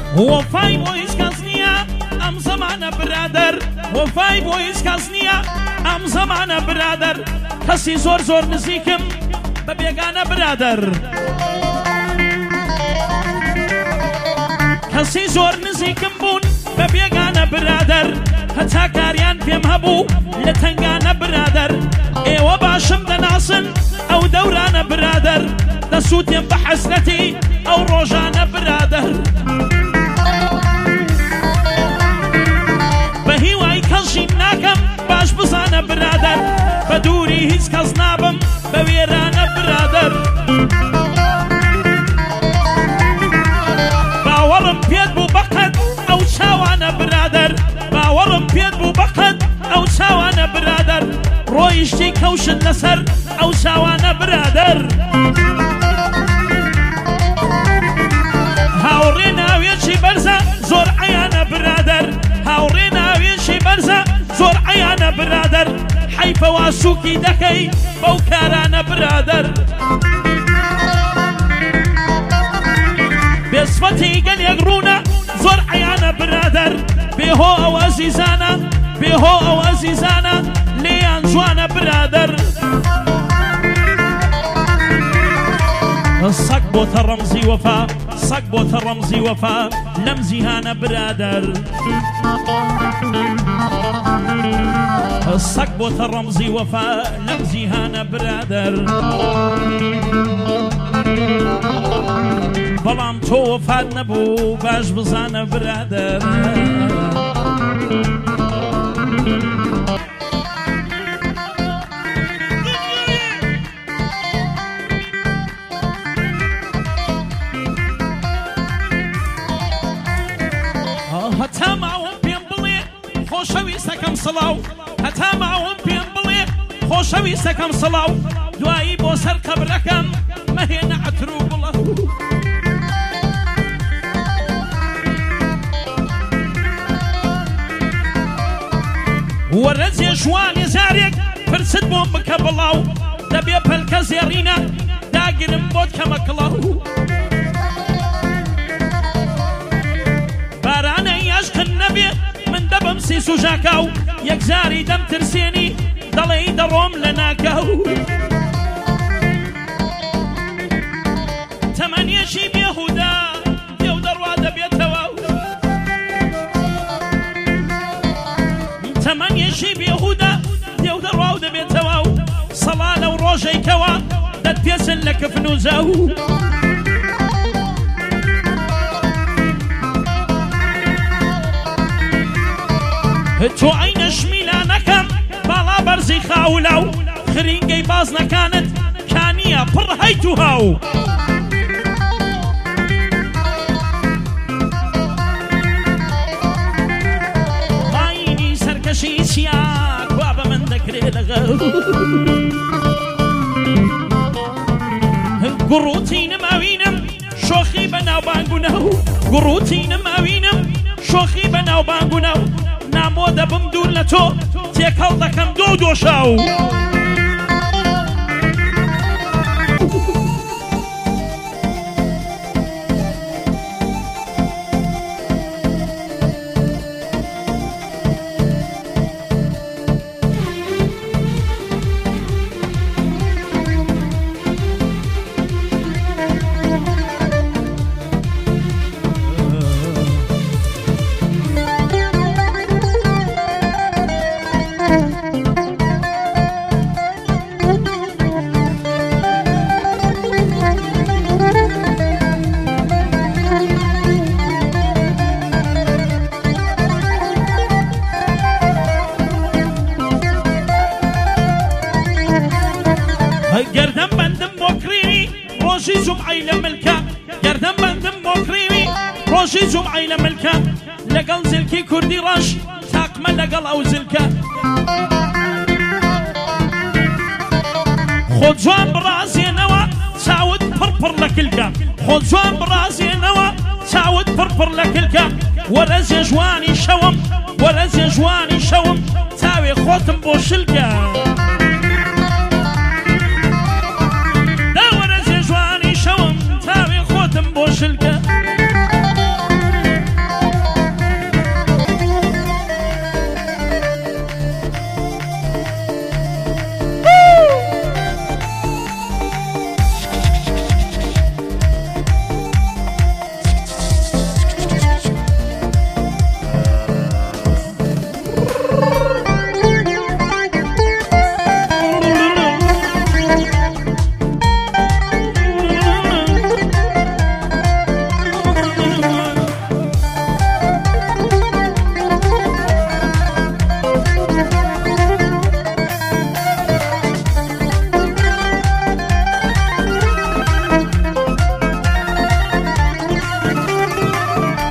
وفای بۆ هیچ کەس نییە ئەم زەمانە برادەر وفای بۆ هیچ کەس نییە ئەم زەمانە برادەر کەسی زۆر زۆر نزیکم بە بێگانە برادەر کەسی زۆر نزیکم بوون بە بێگانە برادەر هەتا کاریان پێم هەبوو لە تەنگانە برادەر ئێوە باشم دەناسن ئەو دەورانە برادەر دەسووتێم بە حەسرەتی ئەو ڕۆژانە برادەر بە هیوای کەڵشیم ناکەم باش بزانە برادەر بە دووری هیچ کەس نابم بە وێرانە برادەر باوەڕم پێت بوو بەقەت ئەو چاوانە برادەر باوەڕم پێت بوو بەقەت ئەو چاوانە برادەر ڕۆیشتی کەوشت لەسەر ئەو چاوانە برادەر هاوڕێ ناوێکی بەرزە زۆر عەیانە برادەر هاوڕێ ناوێکی بەرزە زۆر عەیانە برادەر حەیفەوا سووکی دەکەی بەو کارانە برادەر بێسفەتی گەلێک ڕوونە زۆر عەیانە برادەر بێهۆ ئەو ئەزیزانە بێهۆ ئەو ئەزیزانە لێیان جوانە برادەر سەگ بۆتە ڕەمزی وەفا سەگ بۆتە ڕەمزی وەفا لەم جیهانە برادەر سەگ بۆتە ڕەمزی وەفا لەم جیهانە برادەر بەڵام تۆ وەفات نەبوو باش بزانە برادەر هەتا ماوەم پێم بڵێ خۆشەویستەکەم سڵاو هەتا ماوەم پێم بڵێ خۆشەویستەکەم سڵاو دوایی بۆ سەر قەبرەکەم مەهێنە عەتر و بڵە وەرە جێژوانی زارێک پرست بۆم بکە بڵاو دەبێ پەلکە زێڕینە داگرم بۆت کەمە کڵاو بارانە یاشقن نەبێ من دەبم سیس و ژاکاو یەکجاری دەم ترسێنی دەڵێی دەڕۆم لە ناکاو تەمەنیەشی بێهودا دێو دەڕوا دەبێتەوە تەمەنیەشی بێهودا دێو دەڕوا و دەبێتەوە سەڵا لەو ڕۆژەیکەوە دەتپێچن لە کفن و زەو تۆ ئەینە شمیلانەکەم باڵا بەرزی خاولاو خرینگەی بازنەکانت کانیە پڕ هەیت و هاو ماینی سەرکەشی چیاک وا بە من دەکرێ لەغەو گوڕوتینم ئەوینم شۆخی بە ناوبانگونە و گوڕوتینم ئەوینم شۆخی بە ناوبانگونە و نامۆ دەبم دوور لە تۆ تێکەڵ دەکەم دۆ دۆشاو گەردەم بەندم بۆ کڕیوی ڕۆژی جومعەی لە ملکە گەردەم بەندم بۆ کڕیوی ڕۆژی جومعەی لە ملکە لەگەڵ زلکی کوردی ڕەش تاقمە لەگەڵ ئەو زلکە خۆ جوان بڕازێنەوە چاوت پڕپڕ لە کلکە خۆ جوان بڕازێنەوە چاوت پڕپڕ لە کلکە وەرە جێژوانی شەوم وەرە جێژوانی شەوم تاوێ خۆتم بۆ شلکە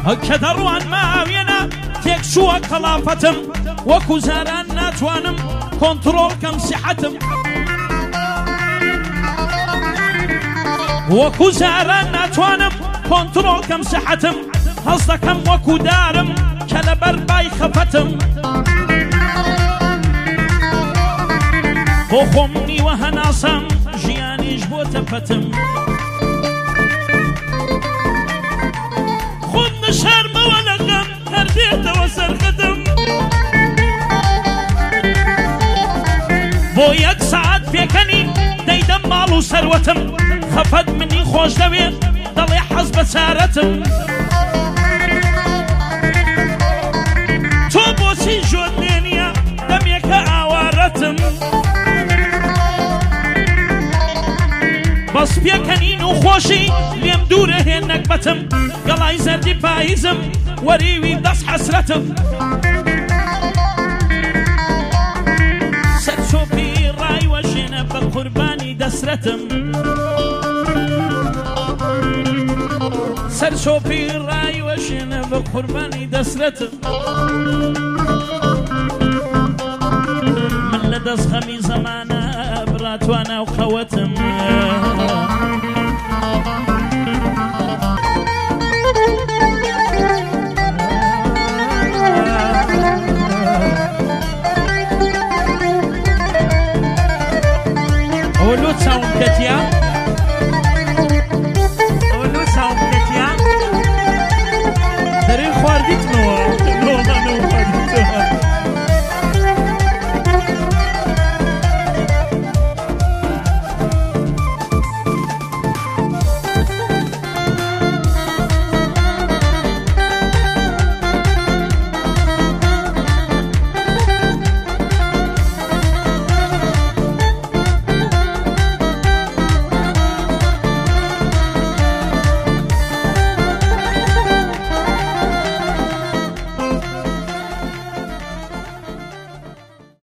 كدروان ماوينا تكشوا كلافتم وكوزاران ناتوانم كنترول كم صحتم وكوزاران ناتوانم كنترول كم صحتم هصدكم وكودارم كلبر باي خفتم بخمني وهناسم جياني جبوت فتم خذ شرم ولغم هرديت وسرختم بو يك ساعت فيكني ديدم مالو سروتم خفد مني خوش دوي ضلي حزب سارتم تو بوسي جودنينيا دميك آوارتم بس بيكنين وخوشي ليم دوره هنك بتم قلاي زردي بايزم وريوي دس حسرتم سرسو في راي وجينا بالقرباني دسرتم سرسو في راي وجينا بالقرباني دسرتم من لدس خمي زمانا براتوانا وخوتم